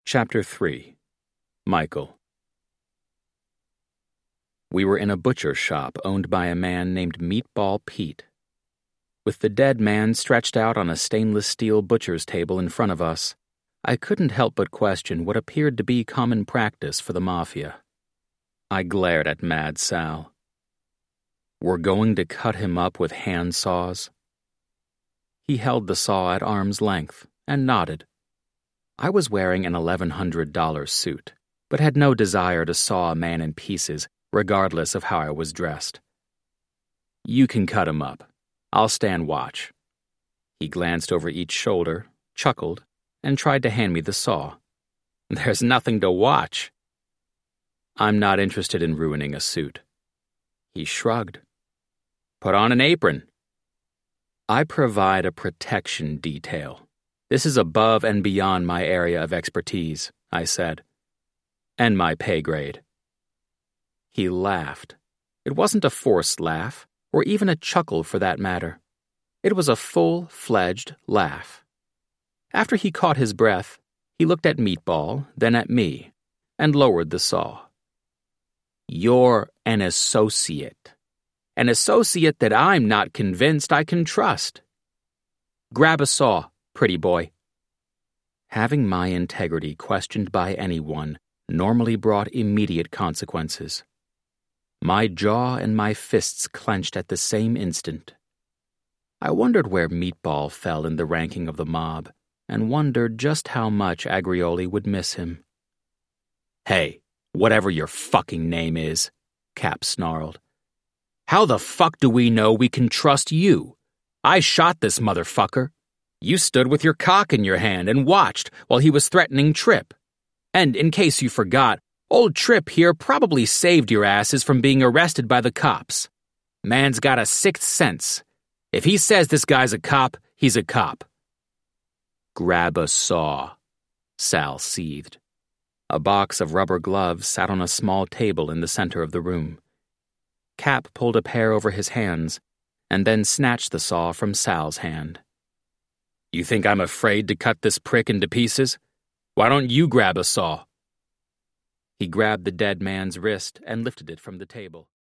Chapter 3. Michael. We were in a butcher shop owned by a man named Meatball Pete. With the dead man stretched out on a stainless steel butcher's table in front of us, I couldn't help but question what appeared to be common practice for the mafia. I glared at Mad Sal. We're going to cut him up with hand saws? He held the saw at arm's length and nodded. I was wearing an $1,100 suit, but had no desire to saw a man in pieces, regardless of how I was dressed. You can cut him up. I'll stand watch. He glanced over each shoulder, chuckled, and tried to hand me the saw. There's nothing to watch. I'm not interested in ruining a suit. He shrugged. Put on an apron. I provide a protection detail. This is above and beyond my area of expertise, I said. And my pay grade. He laughed. It wasn't a forced laugh, or even a chuckle for that matter. It was a full-fledged laugh. After he caught his breath, he looked at Meatball, then at me, and lowered the saw. You're an associate. An associate that I'm not convinced I can trust. Grab a saw, pretty boy. Having my integrity questioned by anyone normally brought immediate consequences. My jaw and my fists clenched at the same instant. I wondered where Meatball fell in the ranking of the mob, and wondered just how much Agrioli would miss him. Hey, whatever your fucking name is, Cap snarled. How the fuck do we know we can trust you? I shot this motherfucker. You stood with your cock in your hand and watched while he was threatening Tripp. And in case you forgot, old Tripp here probably saved your asses from being arrested by the cops. Man's got a sixth sense. If he says this guy's a cop, he's a cop. Grab a saw, Sal seethed. A box of rubber gloves sat on a small table in the center of the room. Cap pulled a pair over his hands and then snatched the saw from Sal's hand. You think I'm afraid to cut this prick into pieces? Why don't you grab a saw? He grabbed the dead man's wrist and lifted it from the table.